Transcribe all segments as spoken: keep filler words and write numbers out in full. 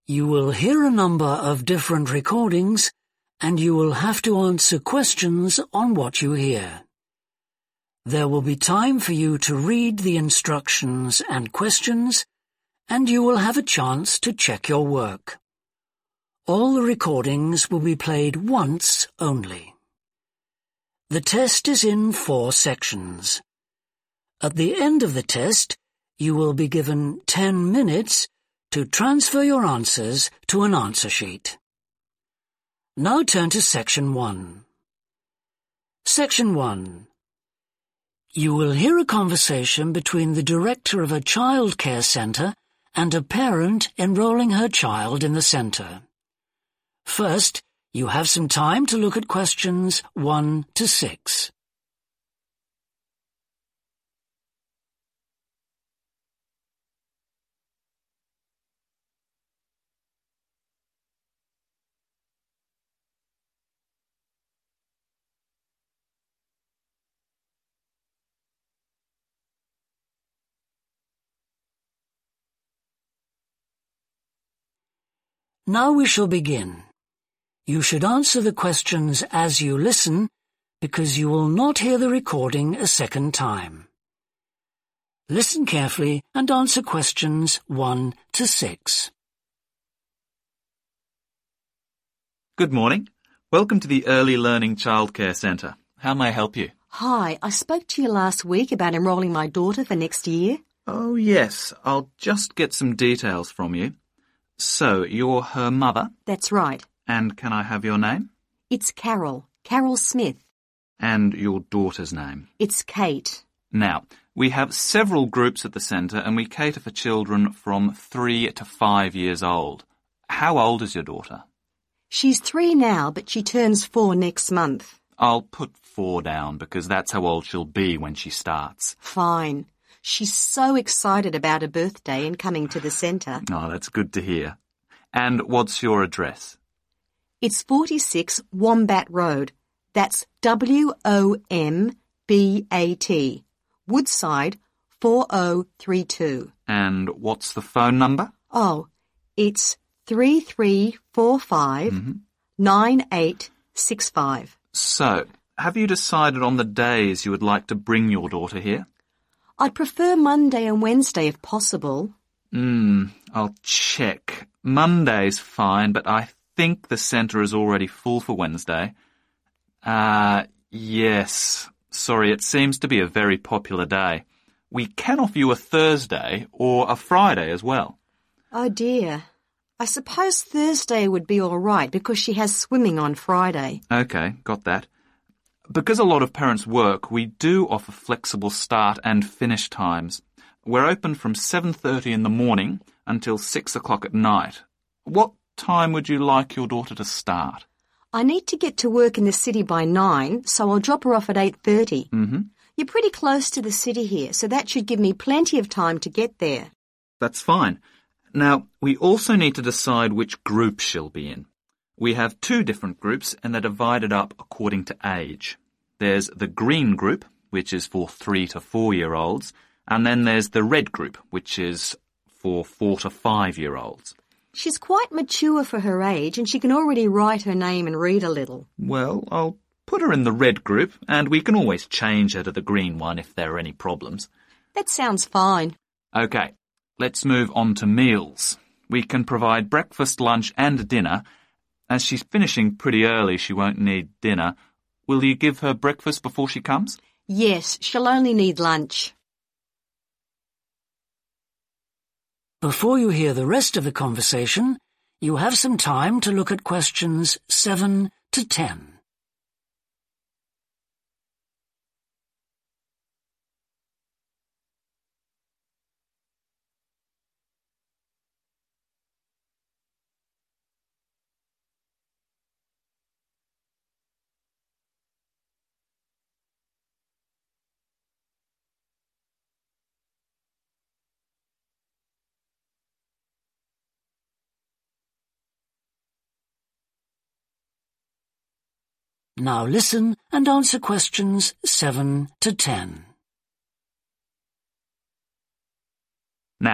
You will hear a number of different recordings, and you will have to answer questions on what you hear. There will be time for you to read the instructions and questions, and you will have a chance to check your work. All the recordings will be played once only. The test is in four sections. At the end of the test, you will be given ten minutes to transfer your answers to an answer sheet. Now turn to Section one. Section one. You will hear a conversation between the director of a child care centre and a parent enrolling her child in the centre. First, you have some time to look at questions one to six. Now we shall begin. You should answer the questions as you listen, because you will not hear the recording a second time. Listen carefully and answer questions one to six. Good morning. Welcome to the Early Learning Childcare Centre. How may I help you? Hi, I spoke to you last week about enrolling my daughter for next year. Oh, yes. I'll just get some details from you. So, you're her mother? That's right. And can I have your name? It's Carol. Carol Smith. And your daughter's name? It's Kate. Now, we have several groups at the centre and we cater for children from three to five years old. How old is your daughter? She's three now, but she turns four next month. I'll put four down because that's how old she'll be when she starts. Fine. She's so excited about her birthday and coming to the centre. Oh, that's good to hear. And what's your address? It's forty-six Wombat Road. That's W O M B A T. Woodside four oh three two. And what's the phone number? Oh, it's three three four five nine eight six five. So, have you decided on the days you would like to bring your daughter here? I'd prefer Monday and Wednesday if possible. Hmm, I'll check. Monday's fine, but I think the centre is already full for Wednesday. Ah, uh, yes. Sorry, it seems to be a very popular day. We can offer you a Thursday or a Friday as well. Oh dear. I suppose Thursday would be all right because she has swimming on Friday. Okay, got that. Because a lot of parents work, we do offer flexible start and finish times. We're open from seven thirty in the morning until six o'clock at night. What time would you like your daughter to start? I need to get to work in the city by nine, so I'll drop her off at eight thirty. Mm-hmm. You're pretty close to the city here, so that should give me plenty of time to get there. That's fine. Now, we also need to decide which group she'll be in. We have two different groups and they're divided up according to age. There's the green group, which is for three to four year olds, and then there's the red group, which is for four to five year olds. She's quite mature for her age and she can already write her name and read a little. Well, I'll put her in the red group and we can always change her to the green one if there are any problems. That sounds fine. Okay, let's move on to meals. We can provide breakfast, lunch and dinner. As she's finishing pretty early, she won't need dinner. Will you give her breakfast before she comes? Yes, she'll only need lunch. Before you hear the rest of the conversation, you have some time to look at questions seven to ten. Now listen and answer questions seven to ten. Now,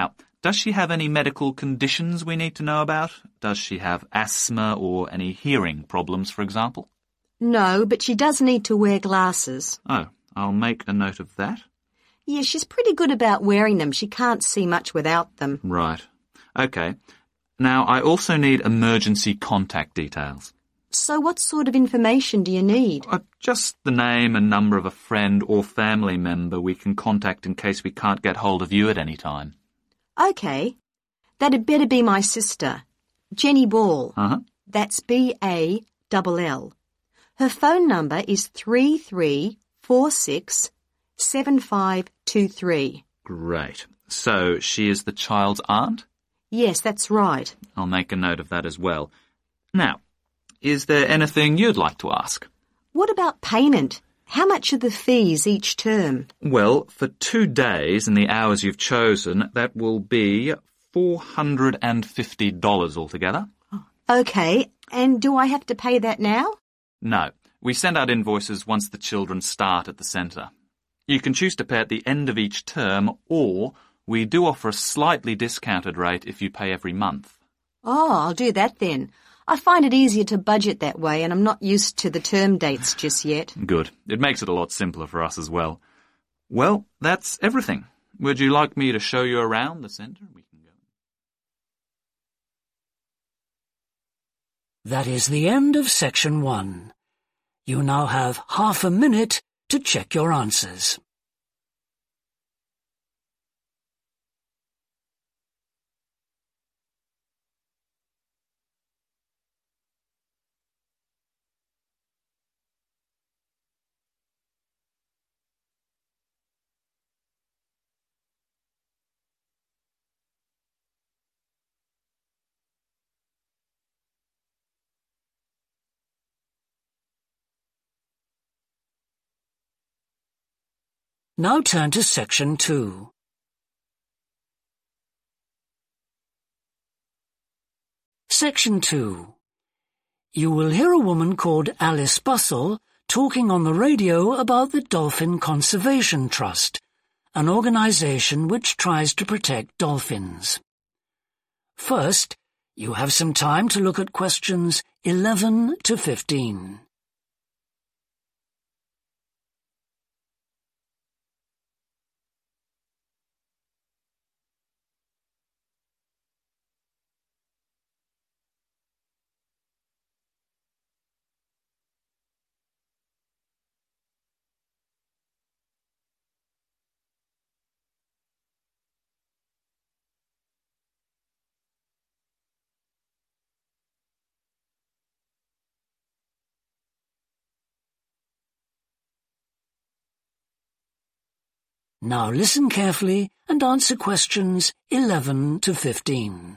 Does she have any medical conditions we need to know about? Does she have asthma or any hearing problems, for example? No, but she does need to wear glasses. Oh, I'll make a note of that. Yeah, she's pretty good about wearing them. She can't see much without them. Right. Okay. Now, I also need emergency contact details. So what sort of information do you need? Uh, just the name and number of a friend or family member we can contact in case we can't get hold of you at any time. OK. That'd better be my sister, Jenny Ball. Uh-huh. That's B A L L. Her phone number is three three four six seven five two three. Great. So she is the child's aunt? Yes, that's right. I'll make a note of that as well. Now, is there anything you'd like to ask? What about payment? How much are the fees each term? Well, for two days and the hours you've chosen, that will be four hundred fifty dollars altogether. OK, and do I have to pay that now? No, we send out invoices once the children start at the centre. You can choose to pay at the end of each term, or we do offer a slightly discounted rate if you pay every month. Oh, I'll do that then. I find it easier to budget that way, and I'm not used to the term dates just yet. Good. It makes it a lot simpler for us as well. Well, that's everything. Would you like me to show you around the centre? We can go. That is the end of section one. You now have half a minute to check your answers. Now turn to section two. Section two. You will hear a woman called Alice Bustle talking on the radio about the Dolphin Conservation Trust, an organization which tries to protect dolphins. First, you have some time to look at questions eleven to fifteen. Now listen carefully and answer questions eleven to fifteen.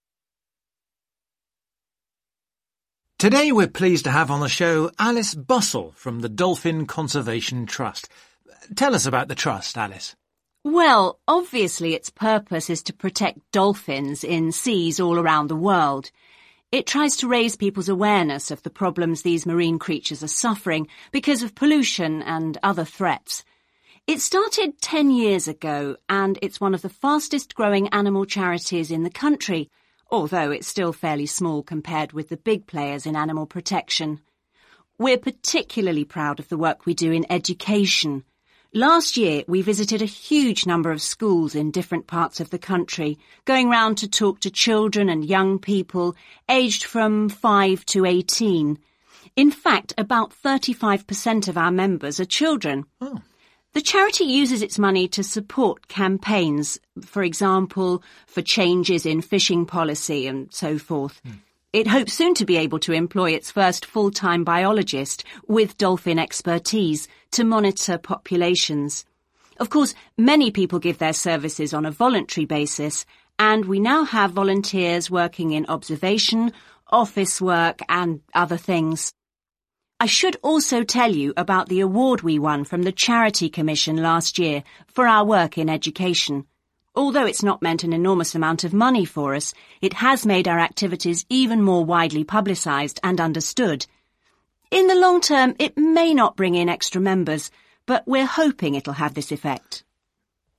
Today we're pleased to have on the show Alice Bustle from the Dolphin Conservation Trust. Tell us about the trust, Alice. Well, obviously its purpose is to protect dolphins in seas all around the world. It tries to raise people's awareness of the problems these marine creatures are suffering because of pollution and other threats. It started ten years ago, and it's one of the fastest-growing animal charities in the country, although it's still fairly small compared with the big players in animal protection. We're particularly proud of the work we do in education. Last year, we visited a huge number of schools in different parts of the country, going round to talk to children and young people aged from five to eighteen. In fact, about thirty-five percent of our members are children. Oh. The charity uses its money to support campaigns, for example, for changes in fishing policy and so forth. Mm. It hopes soon to be able to employ its first full-time biologist with dolphin expertise to monitor populations. Of course, many people give their services on a voluntary basis, and we now have volunteers working in observation, office work and other things. I should also tell you about the award we won from the Charity Commission last year for our work in education. Although it's not meant an enormous amount of money for us, it has made our activities even more widely publicised and understood. In the long term, it may not bring in extra members, but we're hoping it'll have this effect.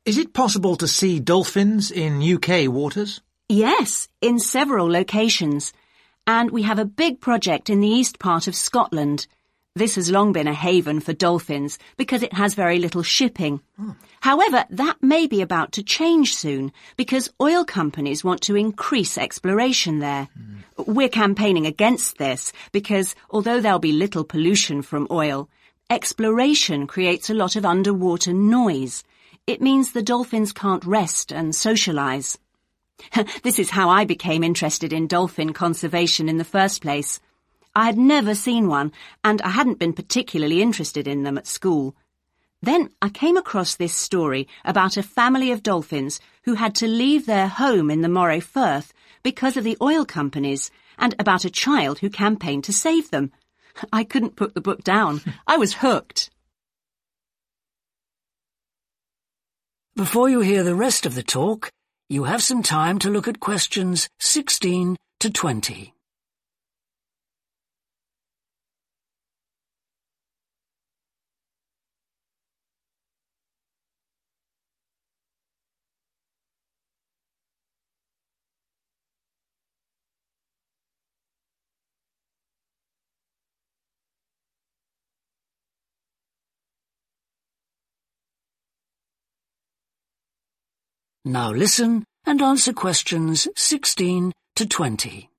Is it possible to see dolphins in U K waters? Yes, in several locations. And we have a big project in the east part of Scotland. This has long been a haven for dolphins because it has very little shipping. Oh. However, that may be about to change soon because oil companies want to increase exploration there. Mm. We're campaigning against this because although there'll be little pollution from oil, exploration creates a lot of underwater noise. It means the dolphins can't rest and socialise. This is how I became interested in dolphin conservation in the first place. I had never seen one, and I hadn't been particularly interested in them at school. Then I came across this story about a family of dolphins who had to leave their home in the Moray Firth because of the oil companies, and about a child who campaigned to save them. I couldn't put the book down. I was hooked. Before you hear the rest of the talk, you have some time to look at questions sixteen to twenty. Now listen and answer questions sixteen to twenty.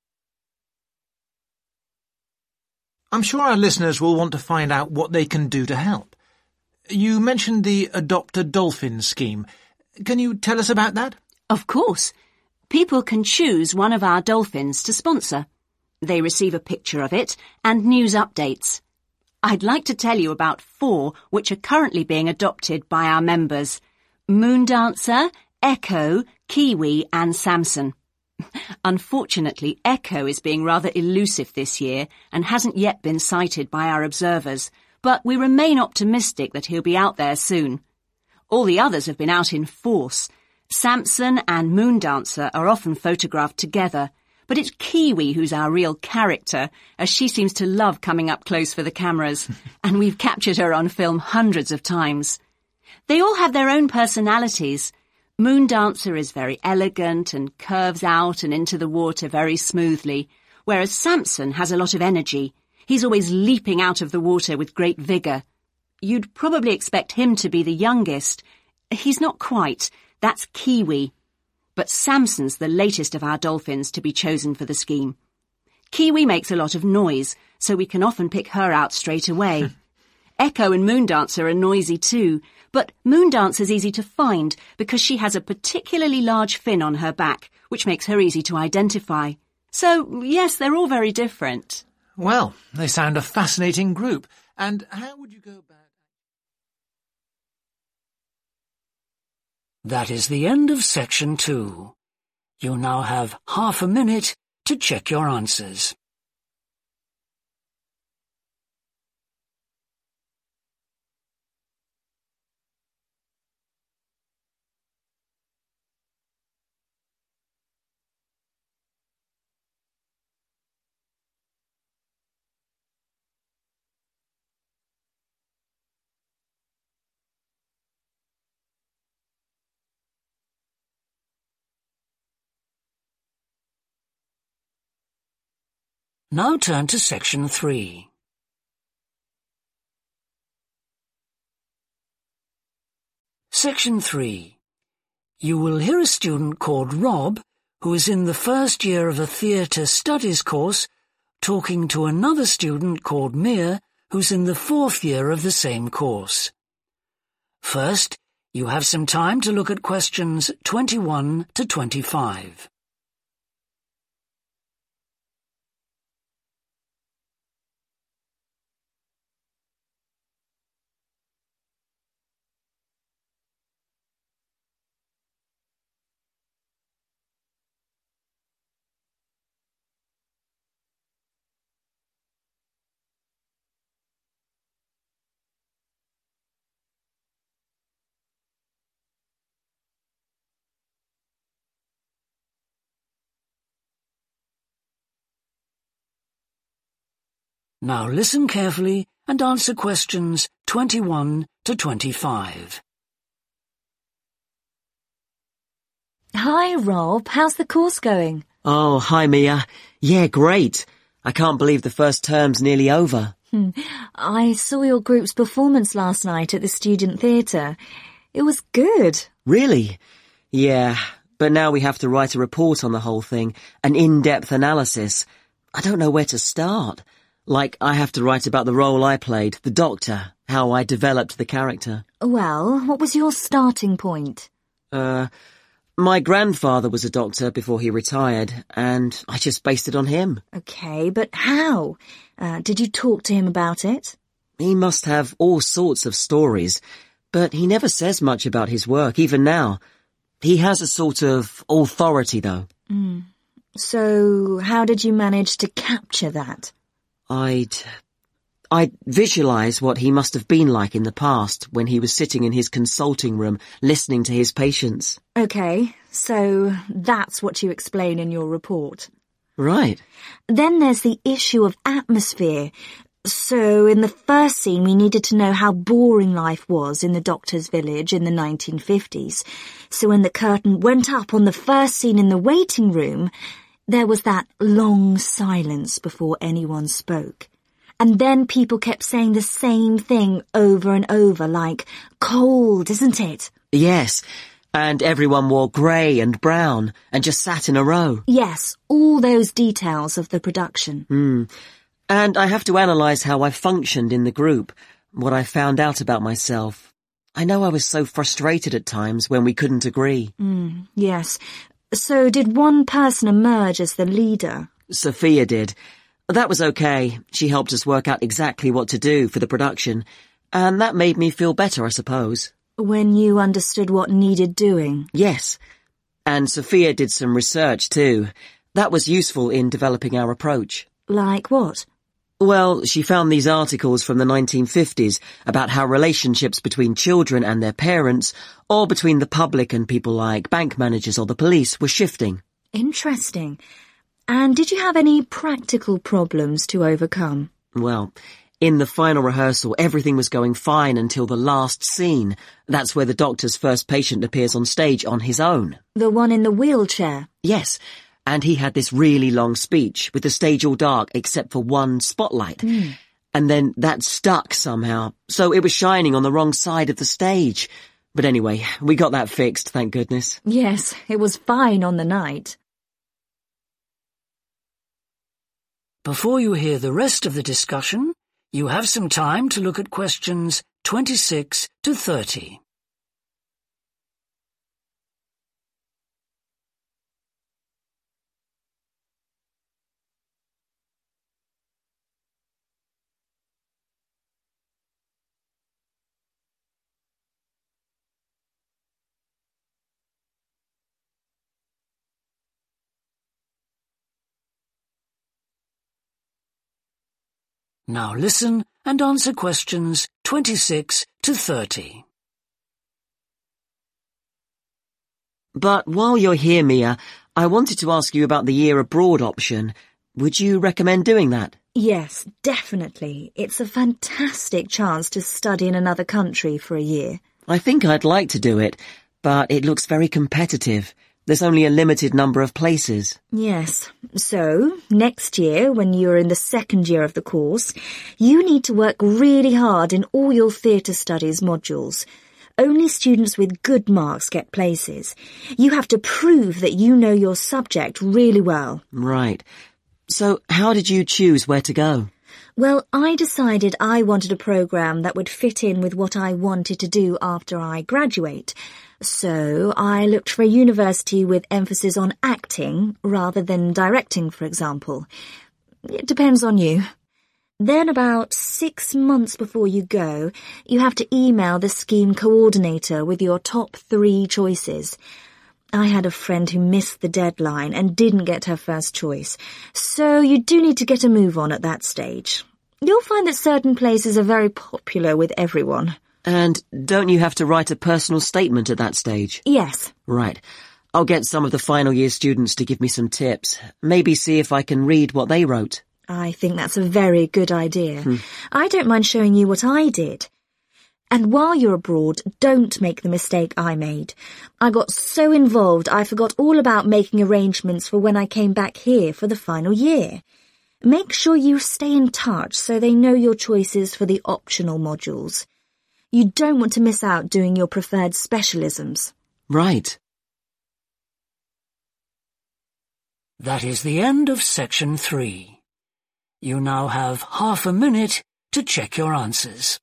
I'm sure our listeners will want to find out what they can do to help. You mentioned the Adopt a Dolphin scheme. Can you tell us about that? Of course. People can choose one of our dolphins to sponsor. They receive a picture of it and news updates. I'd like to tell you about four which are currently being adopted by our members. Moondancer, Echo, Kiwi and Samson. Unfortunately, Echo is being rather elusive this year and hasn't yet been sighted by our observers, but we remain optimistic that he'll be out there soon. All the others have been out in force. Samson and Moondancer are often photographed together, but it's Kiwi who's our real character, as she seems to love coming up close for the cameras, and we've captured her on film hundreds of times. They all have their own personalities. Moondancer is very elegant and curves out and into the water very smoothly, whereas Samson has a lot of energy. He's always leaping out of the water with great vigour. You'd probably expect him to be the youngest. He's not quite. That's Kiwi. But Samson's the latest of our dolphins to be chosen for the scheme. Kiwi makes a lot of noise, so we can often pick her out straight away. Echo and Moondancer are noisy too, but Moondancer's easy to find because she has a particularly large fin on her back, which makes her easy to identify. So, yes, they're all very different. Well, they sound a fascinating group. And how would you go about... That is the end of section two. You now have half a minute to check your answers. Now turn to section three. Section three. You will hear a student called Rob, who is in the first year of a theatre studies course, talking to another student called Mia, who's in the fourth year of the same course. First, you have some time to look at questions twenty-one to twenty-five. Now listen carefully and answer questions twenty-one to twenty-five. Hi, Rob. How's the course going? Oh, hi, Mia. Yeah, great. I can't believe the first term's nearly over. Hmm. I saw your group's performance last night at the Student Theatre. It was good. Really? Yeah, but now we have to write a report on the whole thing, an in-depth analysis. I don't know where to start. Like, I have to write about the role I played, the Doctor, how I developed the character. Well, what was your starting point? Uh, my grandfather was a doctor before he retired, and I just based it on him. Okay, but how? Uh, did you talk to him about it? He must have all sorts of stories, but he never says much about his work, even now. He has a sort of authority, though. Mm. So, how did you manage to capture that? I'd... I'd visualise what he must have been like in the past when he was sitting in his consulting room listening to his patients. Okay, so that's what you explain in your report. Right. Then there's the issue of atmosphere. So in the first scene we needed to know how boring life was in the Doctor's village in the nineteen fifties. So when the curtain went up on the first scene in the waiting room, there was that long silence before anyone spoke. And then people kept saying the same thing over and over, like, cold, isn't it? Yes, and everyone wore grey and brown and just sat in a row. Yes, all those details of the production. Hmm. And I have to analyse how I functioned in the group, what I found out about myself. I know I was so frustrated at times when we couldn't agree. Mm, yes. So did one person emerge as the leader? Sophia did. That was okay. She helped us work out exactly what to do for the production, and that made me feel better, I suppose. When you understood what needed doing? Yes. And Sophia did some research too. That was useful in developing our approach. Like what? Well, she found these articles from the nineteen fifties about how relationships between children and their parents, or between the public and people like bank managers or the police, were shifting. Interesting. And did you have any practical problems to overcome? Well, in the final rehearsal, everything was going fine until the last scene. That's where the Doctor's first patient appears on stage on his own. The one in the wheelchair? Yes, and he had this really long speech with the stage all dark except for one spotlight. Mm. And then that stuck somehow, so it was shining on the wrong side of the stage. But anyway, we got that fixed, thank goodness. Yes, it was fine on the night. Before you hear the rest of the discussion, you have some time to look at questions twenty-six to thirty. Now listen and answer questions twenty-six to thirty. But while you're here, Mia, I wanted to ask you about the year abroad option. Would you recommend doing that? Yes, definitely. It's a fantastic chance to study in another country for a year. I think I'd like to do it, but it looks very competitive. There's only a limited number of places. Yes. So, next year, when you're in the second year of the course, you need to work really hard in all your theatre studies modules. Only students with good marks get places. You have to prove that you know your subject really well. Right. So, how did you choose where to go? Well, I decided I wanted a programme that would fit in with what I wanted to do after I graduate. So I looked for a university with emphasis on acting rather than directing, for example. It depends on you. Then about six months before you go, you have to email the scheme coordinator with your top three choices. I had a friend who missed the deadline and didn't get her first choice, so you do need to get a move on at that stage. You'll find that certain places are very popular with everyone. And don't you have to write a personal statement at that stage? Yes. Right. I'll get some of the final year students to give me some tips. Maybe see if I can read what they wrote. I think that's a very good idea. Hmm. I don't mind showing you what I did. And while you're abroad, don't make the mistake I made. I got so involved I forgot all about making arrangements for when I came back here for the final year. Make sure you stay in touch so they know your choices for the optional modules. You don't want to miss out doing your preferred specialisms. Right. That is the end of section three. You now have half a minute to check your answers.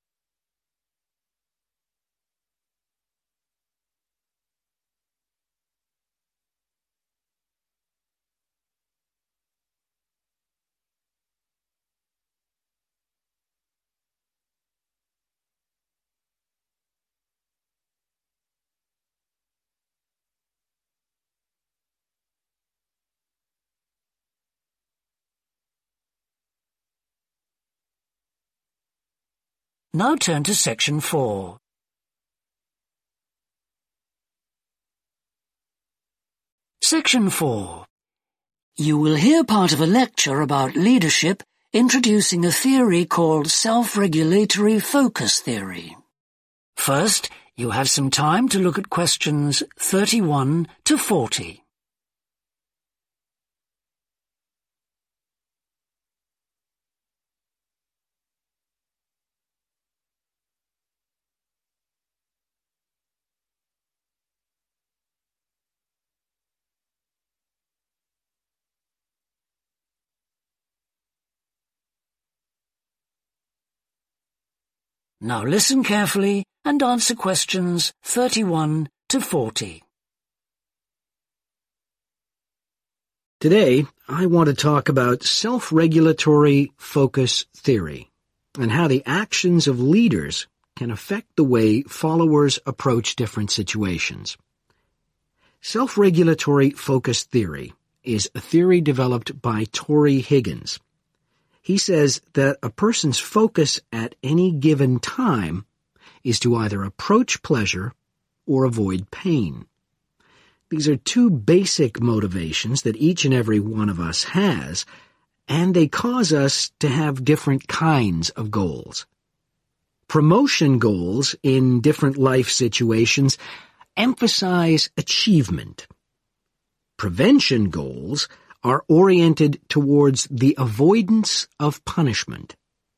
Now turn to section four. Section four. You will hear part of a lecture about leadership introducing a theory called self-regulatory focus theory. First, you have some time to look at questions thirty-one to forty. Now listen carefully and answer questions thirty-one to forty. Today, I want to talk about self-regulatory focus theory and how the actions of leaders can affect the way followers approach different situations. Self-regulatory focus theory is a theory developed by Torrey Higgins. He says that a person's focus at any given time is to either approach pleasure or avoid pain. These are two basic motivations that each and every one of us has, and they cause us to have different kinds of goals. Promotion goals in different life situations emphasize achievement. Prevention goals are oriented towards the avoidance of punishment.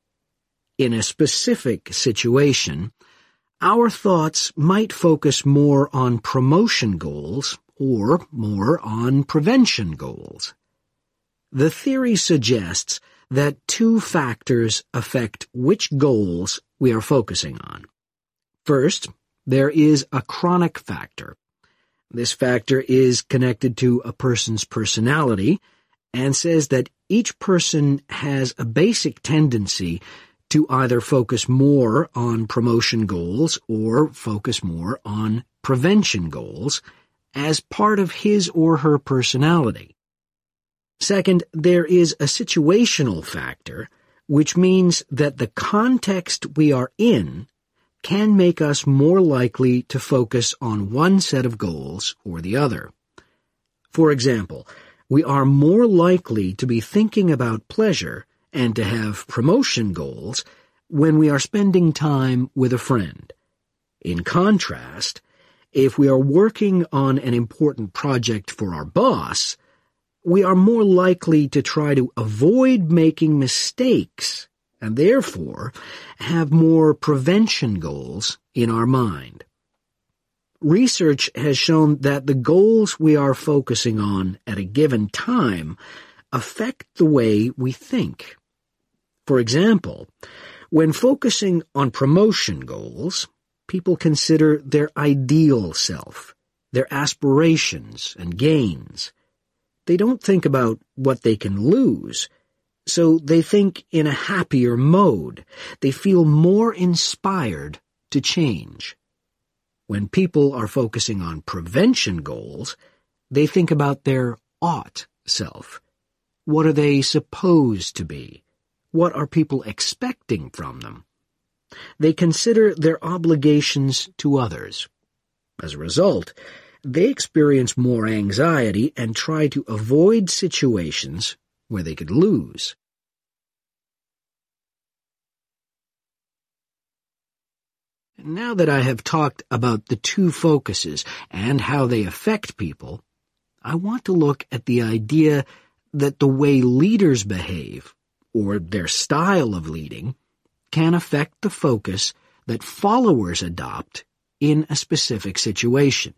In a specific situation, our thoughts might focus more on promotion goals or more on prevention goals. The theory suggests that two factors affect which goals we are focusing on. First, there is a chronic factor. This factor is connected to a person's personality and says that each person has a basic tendency to either focus more on promotion goals or focus more on prevention goals as part of his or her personality. Second, there is a situational factor, which means that the context we are in can make us more likely to focus on one set of goals or the other. For example, we are more likely to be thinking about pleasure and to have promotion goals when we are spending time with a friend. In contrast, if we are working on an important project for our boss, we are more likely to try to avoid making mistakes and therefore have more prevention goals in our mind. Research has shown that the goals we are focusing on at a given time affect the way we think. For example, when focusing on promotion goals, people consider their ideal self, their aspirations and gains. They don't think about what they can lose, so they think in a happier mode. They feel more inspired to change. When people are focusing on prevention goals, they think about their ought self. What are they supposed to be? What are people expecting from them? They consider their obligations to others. As a result, they experience more anxiety and try to avoid situations where they could lose. Now that I have talked about the two focuses and how they affect people, I want to look at the idea that the way leaders behave, or their style of leading, can affect the focus that followers adopt in a specific situation.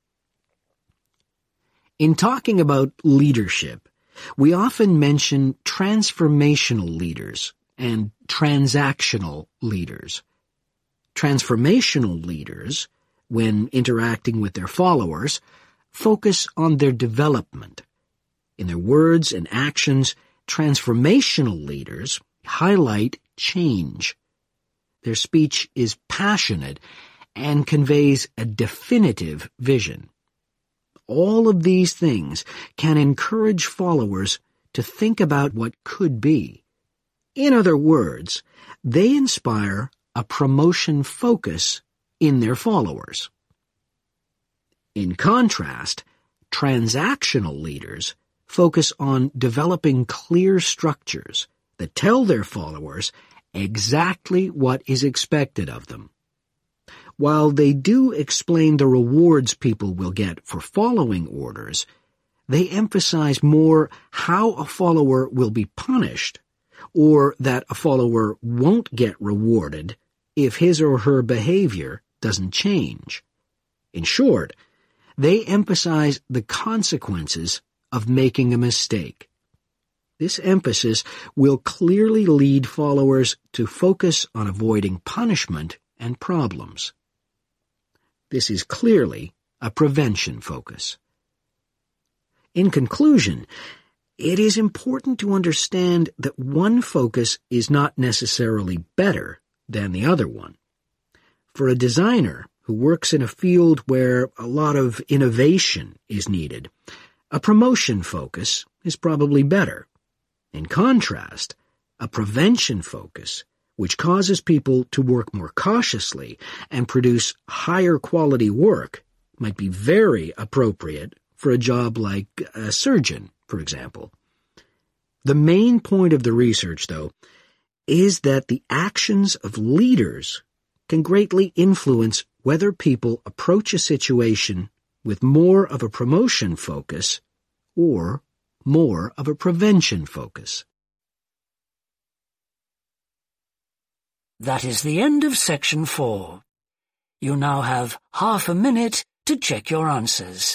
In talking about leadership, we often mention transformational leaders and transactional leaders. Transformational leaders, when interacting with their followers, focus on their development. In their words and actions, transformational leaders highlight change. Their speech is passionate and conveys a definitive vision. All of these things can encourage followers to think about what could be. In other words, they inspire a promotion focus in their followers. In contrast, transactional leaders focus on developing clear structures that tell their followers exactly what is expected of them. While they do explain the rewards people will get for following orders, they emphasize more how a follower will be punished, or that a follower won't get rewarded if his or her behavior doesn't change. In short, they emphasize the consequences of making a mistake. This emphasis will clearly lead followers to focus on avoiding punishment and problems. This is clearly a prevention focus. In conclusion, it is important to understand that one focus is not necessarily better than the other one. For a designer who works in a field where a lot of innovation is needed, a promotion focus is probably better. In contrast, a prevention focus, which causes people to work more cautiously and produce higher quality work, might be very appropriate for a job like a surgeon, for example. The main point of the research, though, is that the actions of leaders can greatly influence whether people approach a situation with more of a promotion focus or more of a prevention focus. That is the end of section four. You now have half a minute to check your answers.